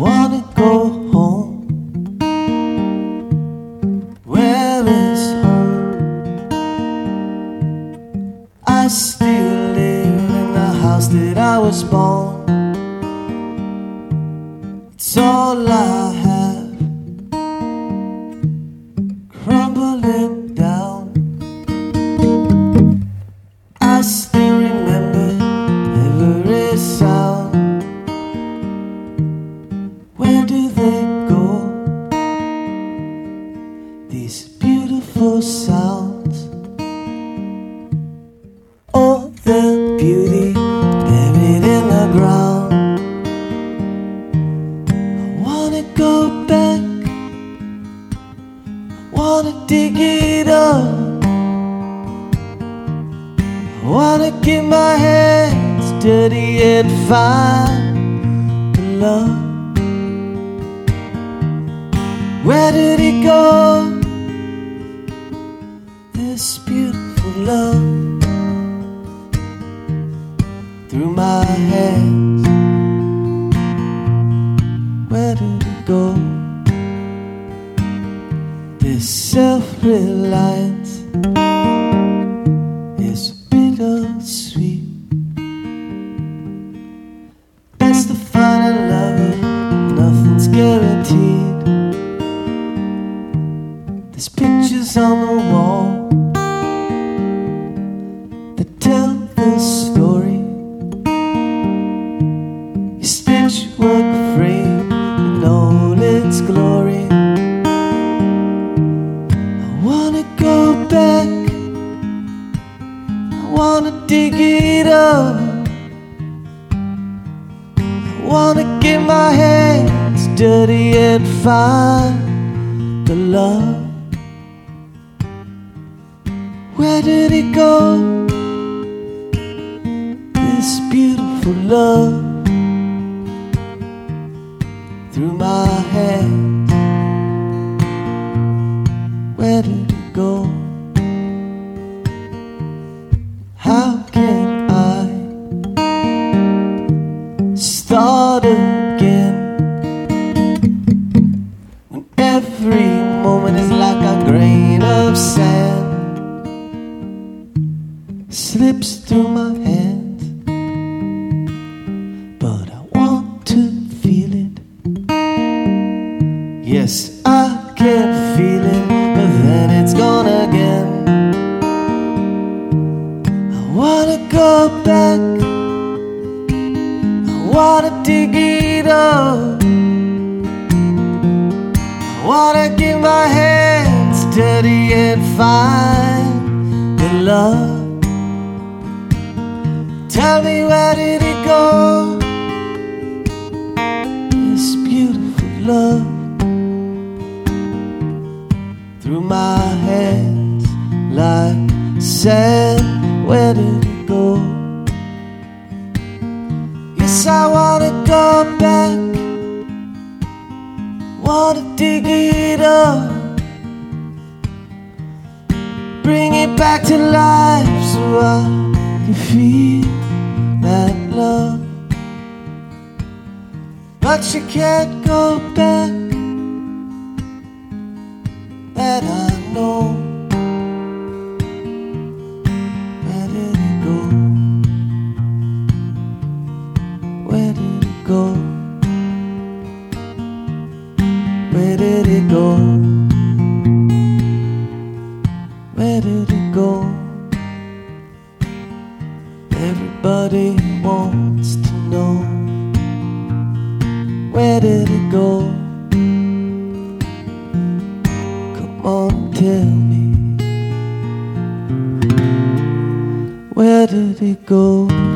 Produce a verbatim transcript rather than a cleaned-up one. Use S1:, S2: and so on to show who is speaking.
S1: wanna go home. Where is home? I still live in the house that I was born. It's all I have, crumbling down. I still remember every sound. Where do they go? These beautiful sounds. All the beauty buried in the ground. I wanna go back, I wanna dig it up. I wanna get my hands dirty and find the love. Where did it go? This beautiful love. Through my hands, where did it go? This self-reliance is bittersweet. Best to find a lover, nothing's guaranteed. There's pictures on the wall that tell the story. Your stitchwork frame in all its glory. I wanna go back, I wanna dig it up. I wanna get my hands dirty and find the love. Where did it go? This beautiful love. Through my hands, where did it go? How can I start again when every moment is like a grain of sand slips through my hands, but I want to feel it. Yes, I can feel it, but then it's gone again. I wanna go back, I wanna dig it up. I wanna get my hands dirty and find the love. Tell me, where did it go? This beautiful love. Through my hands like sand, where did it go? Yes, I wanna go back, wanna dig it up. Bring it back to life so I can feel that love. But you can't go back, that I know. Where did it go? Where did it go? Where did it go? Where did it go? Everybody wants to know. Where did it go? Come on, tell me. Where did it go?